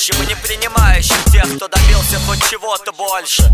принимающим и не принимающим тех, кто добился хоть чего-то больше.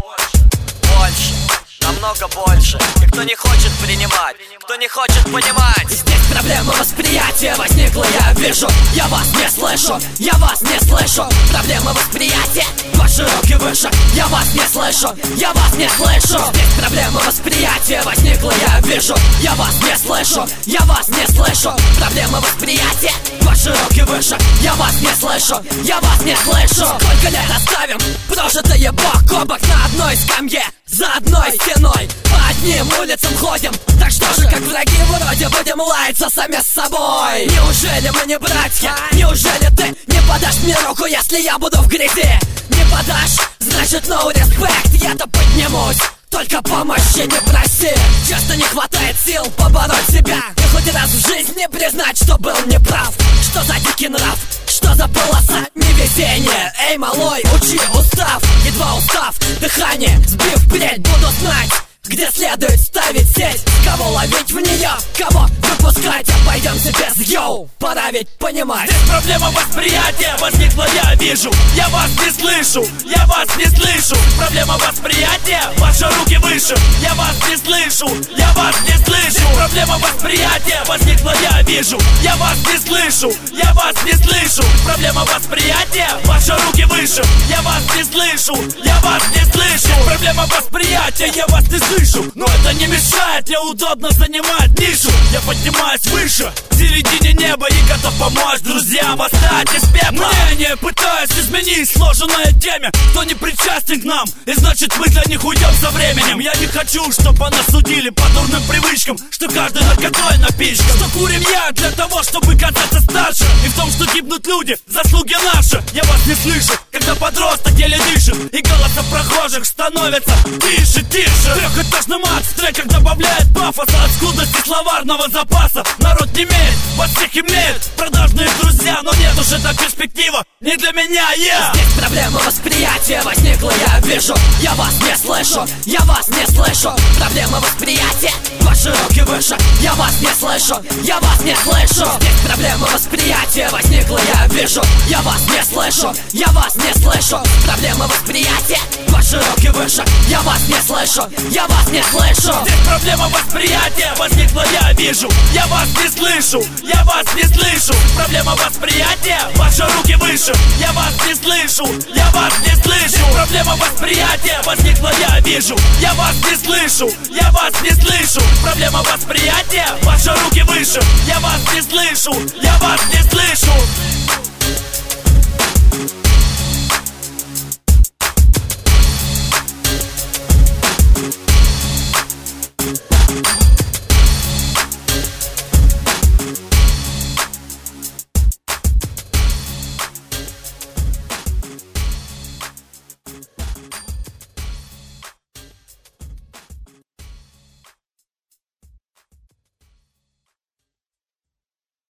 Больше, намного больше. И кто не хочет принимать, кто не хочет понимать. Здесь проблема восприятия возникла, я вижу. Я вас не слышу, я вас не слышу. Проблема восприятия, ваши руки выше. Я вас не слышу, я вас не слышу. Здесь проблема восприятия возникла, я вижу. Я вас не слышу, я вас не слышу. Проблема восприятия, ваши руки выше. Я вас не слышу, я вас не слышу. Сколько лет оставим прожитые бок о бок на одной скамье, за одной стеной, по одним улицам ходим. Так что же, как враги вроде будем лаяться сами с собой? Неужели мы не братья? Неужели ты не подашь мне руку, если я буду в грязи? Не подашь? Значит no respect. Я-то поднимусь, только помощи не проси. Часто не хватает сил побороть себя и хоть раз в жизни признать, что был неправ. Что за дикий нрав? Что за полоса невезения? Эй, малой, учи устав. Едва устав, дыхание сбив впредь, буду знать, где следует ставить сеть. Кого ловить в нее, кого выпускать. Обойдемся без йоу, пора ведь понимать. Здесь проблема восприятия возникла, я вижу. Я вас не слышу, я вас не слышу. Проблема восприятия, ваши руки выше. Я вас не слышу, я вас не слышу. Здесь проблема восприятия возникла, я вижу. Я вас не слышу, я вас не слышу. Проблема восприятия, ваши руки выше. Я вас не слышу, я вас не слышу. Здесь проблема восприятия, я вас не слышу. Но это не мешает, мне удобно занимать нишу. Я поднимаюсь выше, в середине неба и готов помочь друзьям восстать из пепла. Мнение пытаюсь изменить сложенное теме. Кто не причастен к нам, и значит мы для них уйдем со временем. Я не хочу, чтобы нас судили по дурным привычкам, что каждый наркотой напичкан. Что курим я для того, чтобы казаться старше, и в том, что гибнут люди, заслуги наши. Я вас не слышу, когда подросток еле дышит, и голоса прохожих становятся тише, тише. Трехэтажный мат в треках добавляет пафоса от скудости словарного запаса. Народ не имеет, вас всех имеет продажные друзья, но нет уж эта перспектива не для меня, я. Здесь проблема восприятия возникла, я вижу. Я вас не слышу, я вас не слышу. Проблема восприятия, ваши руки выше. Я вас не слышу, я вас не слышу. Здесь проблема восприятия возникла, я вижу. Я вас не слышу, я вас не слышу. Проблема восприятия, ваши руки выше. Я вас не слышу, я вас не слышу. Здесь проблема восприятия возникла, я вижу. Я вас не слышу, я вас не слышу. Проблема восприятия, ваши руки выше. Я вас не слышу, я вас не слышу. Здесь проблема восприятия возникла, я вижу. Я вас не слышу, я вас не слышу. Проблема восприятия, ваши руки выше. Я вас не слышу, я вас не слышу.